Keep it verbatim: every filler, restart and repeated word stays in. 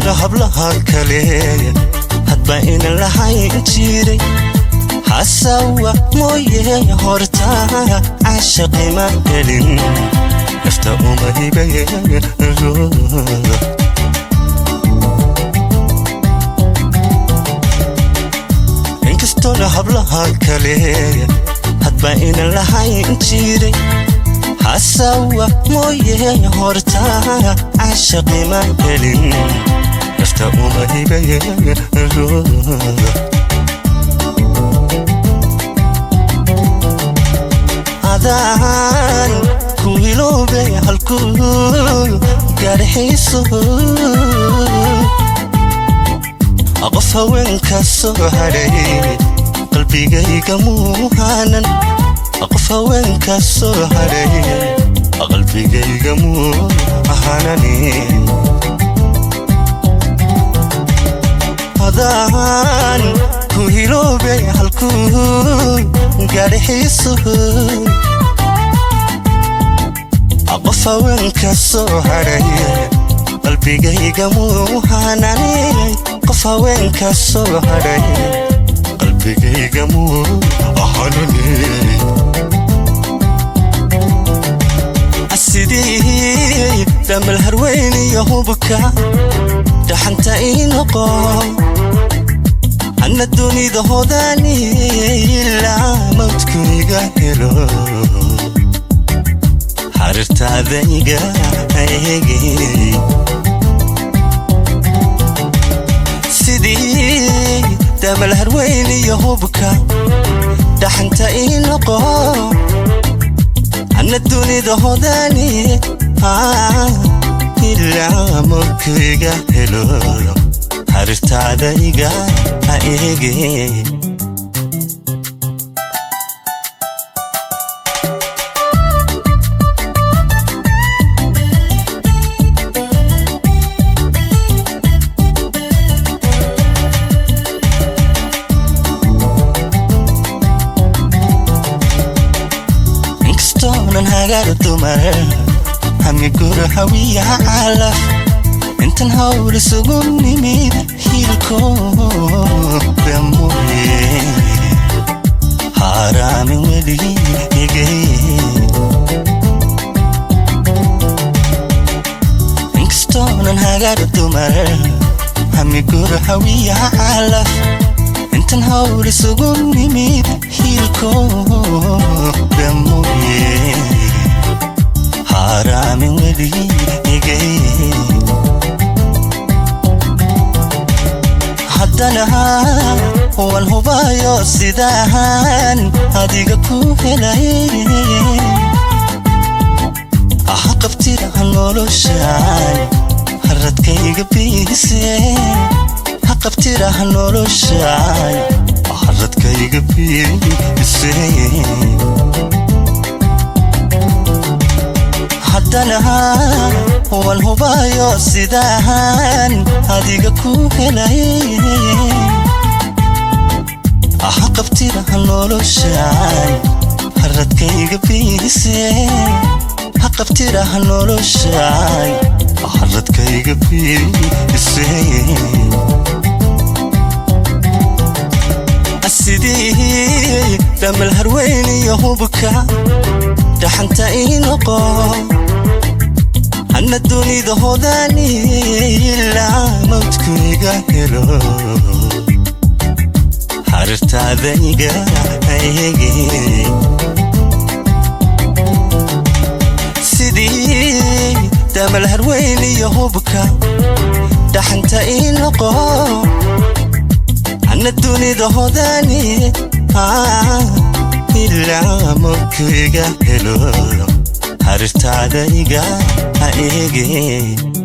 inkastoo hablaha kale hadba in lahayn jiray hasawa mooyee horta caashaqi ma gelin nafta uma hibayn inkastoo hablaha kale hadba in lahayn jiray hasawa mooyee horta caashaqi ma gelin nafta uma hibayn adaan ku iloobe halku gaadhayso qof haweenka soo hadhay qalbigayga muuhanan qof haweenka soo hadhay qalbigayga muuhanani adaan ku iloobe halku gaadhayso qof haweenka soo hadhay qalbigayga muuhanani qof haweenka soo hadhay qalbigayga muuhanani asidii damal harweyn iyo hubka dhaxanta inoqo anna dunida hodani ilaa mawdkuniga helo hartaadayga eegay sidii damal harweyn iyo hubka dhaxanta inoqo anna dunida hodani ilaa mawdkuniga helo hartaadayga eegay هاجر دمر هم يقول هوية على انت نهول سجوني ميد هيلكو بموي حرام ولي يجي انكستون هاجر دمر هم يقول هوية على انت نهول سجوني ميد هيلكو بموي حرام ولي يجي حدنا هو الهبايو سيدان هديك كوهلاي أحقبتي لهنولو شاي هرد كيك بيسي حقبتي لهنولو شاي هرد كيك بيسي حدنا هو الهبايو سيدان هديك كوهلاي أحقبتي لهنولو شاي هرد كيك بيسي حقبتي لهنولو شاي هرد كيك بيسي السيدي دم الهروين يهوبك دحنت إنقو أن الدنيا دهوداني إلا موتكنيغا هلو حررت عذيغا هيغي سيدي دم الهروين يهوبك دحنت إنقو أن الدنيا دهوداني إلا موتكنيغا هلو حررت عذيغا هيغي